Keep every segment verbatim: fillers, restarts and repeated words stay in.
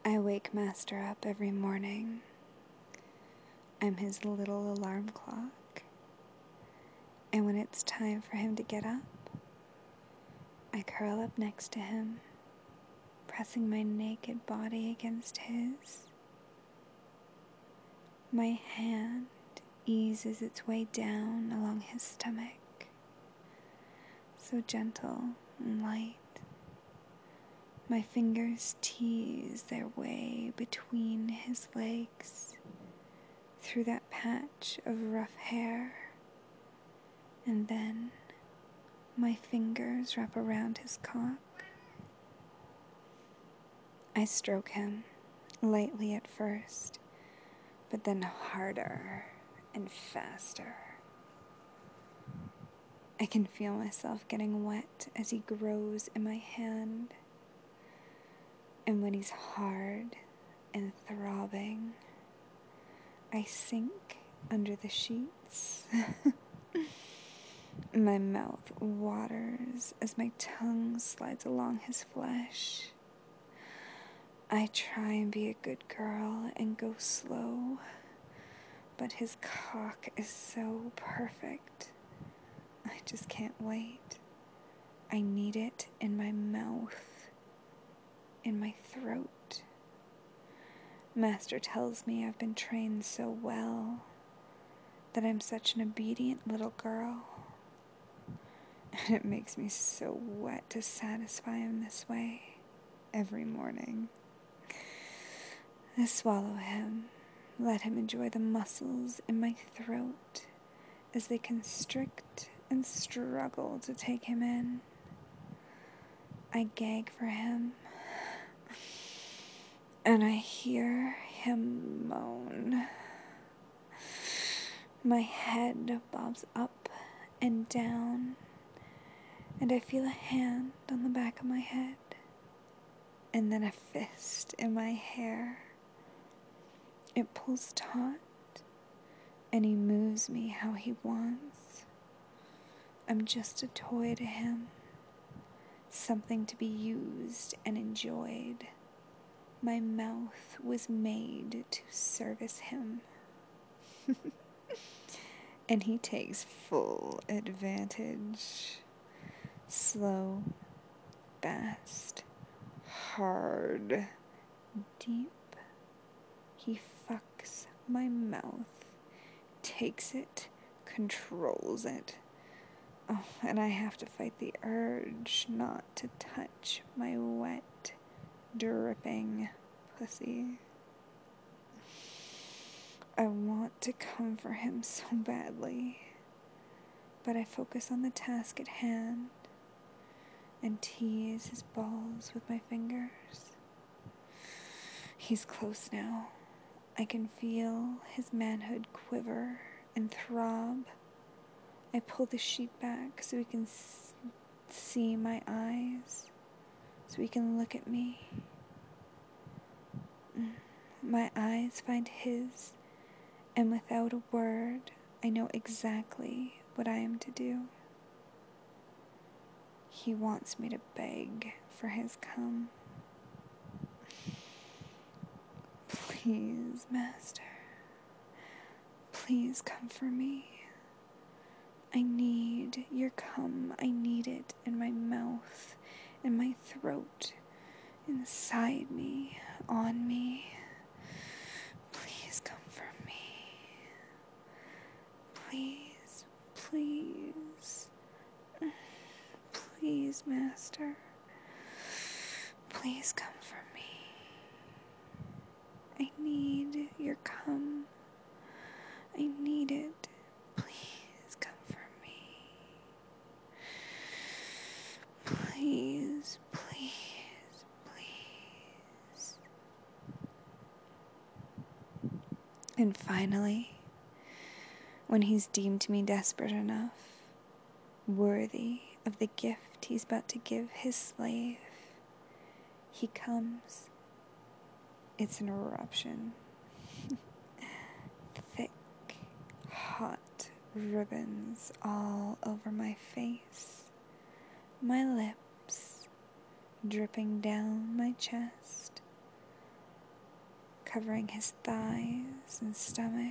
I wake Master up every morning. I'm his little alarm clock. And when it's time for him to get up, I curl up next to him, pressing my naked body against his. My hand eases its way down along his stomach, so gentle and light. My fingers tease their way between his legs, through that patch of rough hair, and then my fingers wrap around his cock. I stroke him, lightly at first, but then harder and faster. I can feel myself getting wet as he grows in my hand, and when he's hard and throbbing, I sink under the sheets. My mouth waters as my tongue slides along his flesh. I try and be a good girl and go slow, but his cock is so perfect. I just can't wait. I need it in my mouth, in my throat. Master tells me I've been trained so well, that I'm such an obedient little girl. And it makes me so wet to satisfy him this way every morning. I swallow him, let him enjoy the muscles in my throat as they constrict and struggle to take him in. I gag for him, and I hear him moan. My head bobs up and down, and I feel a hand on the back of my head, and then a fist in my hair. It pulls taut, and he moves me how he wants. I'm just a toy to him, something to be used and enjoyed. My mouth was made to service him. And he takes full advantage. Slow, fast, hard, deep. He fucks my mouth, takes it, controls it. Oh, and I have to fight the urge not to touch my wet, dripping pussy. I want to come for him so badly, but I focus on the task at hand and tease his balls with my fingers. He's close now. I can feel his manhood quiver and throb. I pull the sheet back so he can s- see my eyes, so he can look at me. My eyes find his, and without a word, I know exactly what I am to do. He wants me to beg for his cum. Please, Master, please come for me. I need your cum. I need it in my mouth, in my throat, inside me, on me. Please come for me. Please, please, please, Master. Please come for me. I need your cum. I need it. Please come for me. Please, please, please. And finally, when he's deemed me desperate enough, worthy of the gift he's about to give his slave, he comes. It's an eruption. Thick, hot ribbons all over my face, my lips dripping down my chest, covering his thighs and stomach.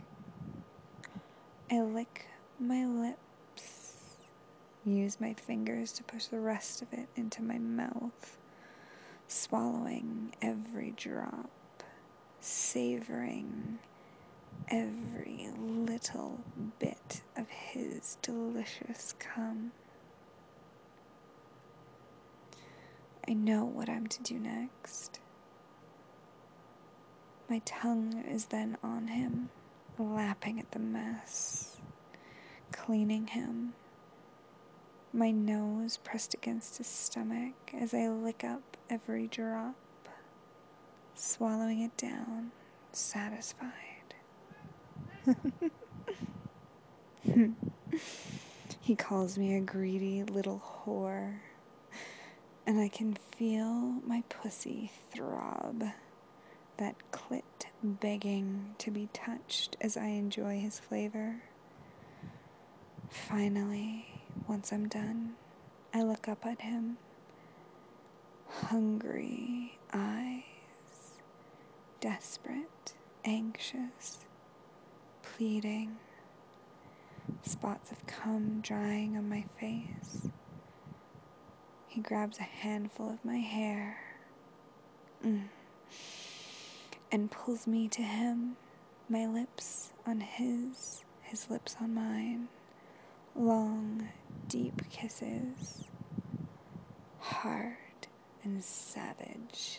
I lick my lips, use my fingers to push the rest of it into my mouth, swallowing every drop, savoring every little bit of his delicious cum. I know what I'm to do next. My tongue is then on him, lapping at the mess, cleaning him. My nose pressed against his stomach as I lick up every drop, swallowing it down, satisfied. He calls me a greedy little whore, and I can feel my pussy throb, that clit begging to be touched as I enjoy his flavor. Finally, once I'm done, I look up at him, hungry eyes, desperate, anxious, pleading, spots of cum drying on my face. He grabs a handful of my hair mm, and pulls me to him, my lips on his, his lips on mine. Long, deep kisses, hard and savage.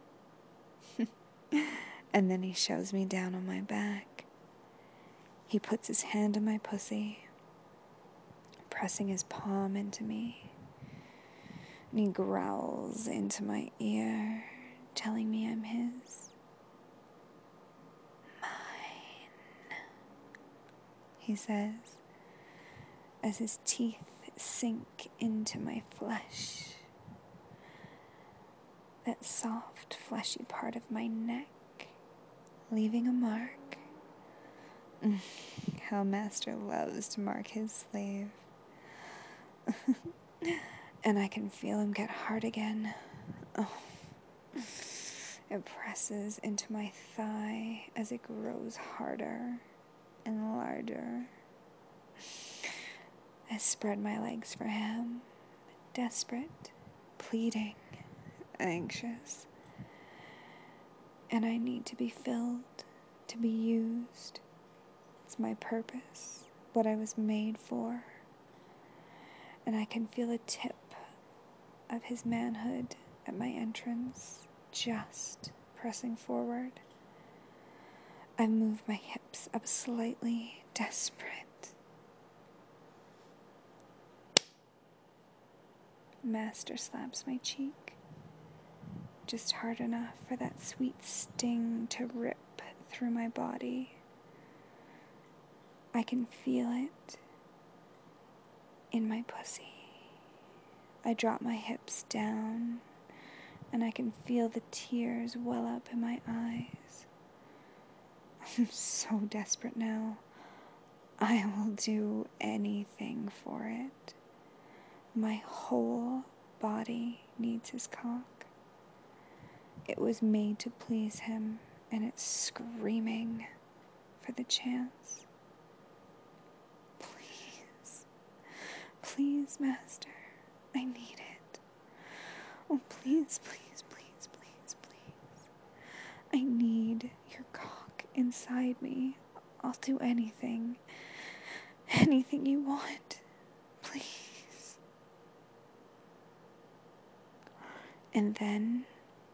And then he shoves me down on my back. He puts his hand on my pussy, pressing his palm into me, and he growls into my ear, telling me I'm his. Mine, he says, as his teeth sink into my flesh, that soft, fleshy part of my neck, leaving a mark. Mm, how master loves to mark his slave. And I can feel him get hard again. Oh. It presses into my thigh as it grows harder and larger. I spread my legs for him, desperate, pleading, anxious. And I need to be filled, to be used. It's my purpose, what I was made for. And I can feel a tip of his manhood at my entrance, just pressing forward. I move my hips up slightly, desperate. Master slaps my cheek, just hard enough for that sweet sting to rip through my body. I can feel it in my pussy. I drop my hips down, and I can feel the tears well up in my eyes. I'm so desperate now. I will do anything for it. My whole body needs his cock. It was made to please him, and it's screaming for the chance. Please, please, master, I need it. Oh, please, please, please, please, please. I need your cock inside me. I'll do anything, anything you want, please. And then,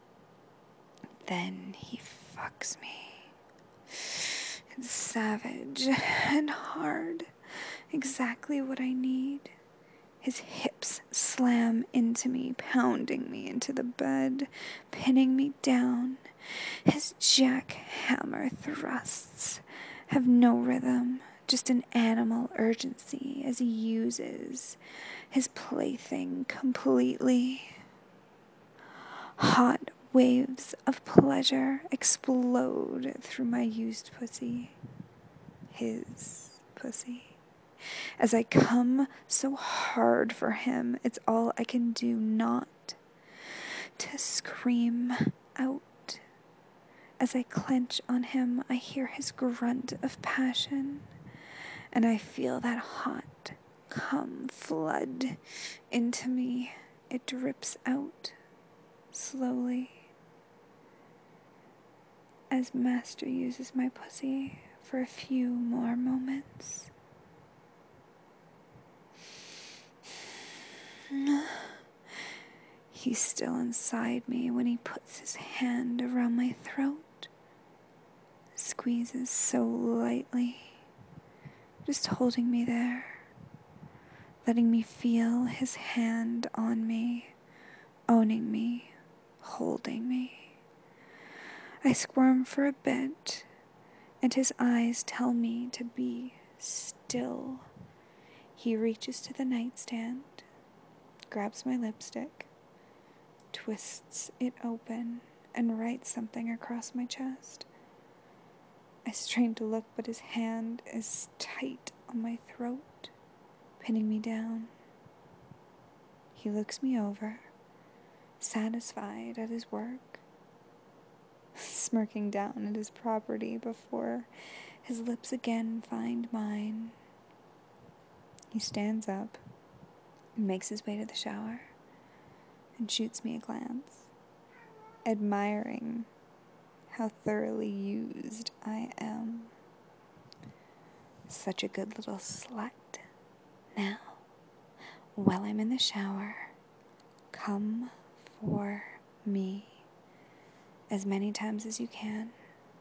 then he fucks me. It's savage and hard, exactly what I need. His hips slam into me, pounding me into the bed, pinning me down. His jackhammer thrusts have no rhythm, just an animal urgency as he uses his plaything completely. Hot waves of pleasure explode through my used pussy, his pussy. As I come so hard for him, it's all I can do not to scream out, As I clench on him, I hear his grunt of passion, and I feel that hot cum flood into me. It drips out slowly as Master uses my pussy for a few more moments. He's still inside me when he puts his hand around my throat, squeezes so lightly, just holding me there, letting me feel his hand on me, owning me, holding me. I squirm for a bit, and his eyes tell me to be still. He reaches to the nightstand, grabs my lipstick, twists it open, and writes something across my chest. I strain to look, but his hand is tight on my throat, pinning me down. He looks me over, satisfied at his work, smirking down at his property before his lips again find mine. He stands up, makes his way to the shower, and shoots me a glance, admiring how thoroughly used I am. Such a good little slut. Now, while I'm in the shower, come for me as many times as you can.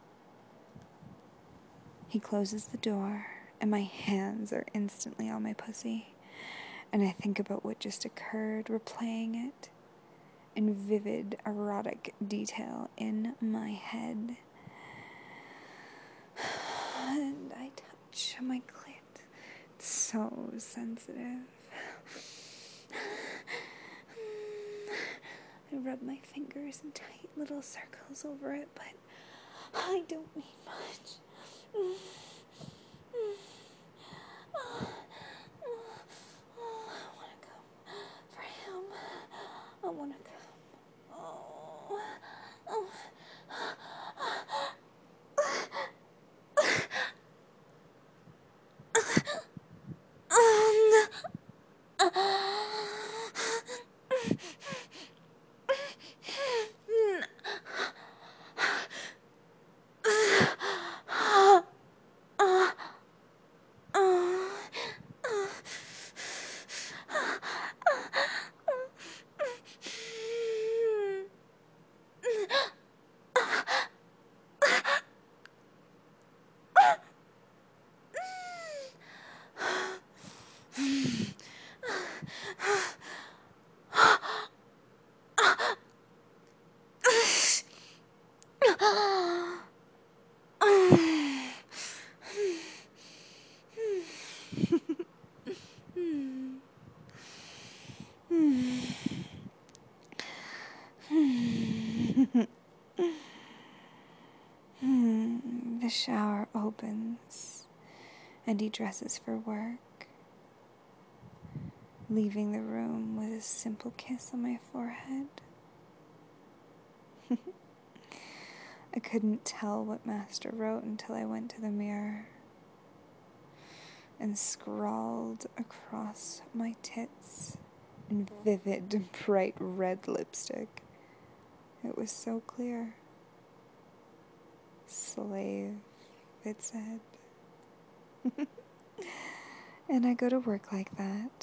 He closes the door, and my hands are instantly on my pussy, and I think about what just occurred, replaying it in vivid erotic detail in my head. And I touch my clit. It's so sensitive. I rub my fingers in tight little circles over it, but I don't need much. I want to go for him. I want to go. Oh. Oh. The shower opens, and he dresses for work, leaving the room with a simple kiss on my forehead. I couldn't tell what Master wrote until I went to the mirror and scrawled across my tits in vivid, bright red lipstick. It was so clear. Slave, it said. And I go to work like that,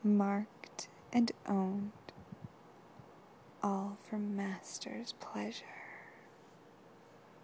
marked and owned, all for Master's pleasure.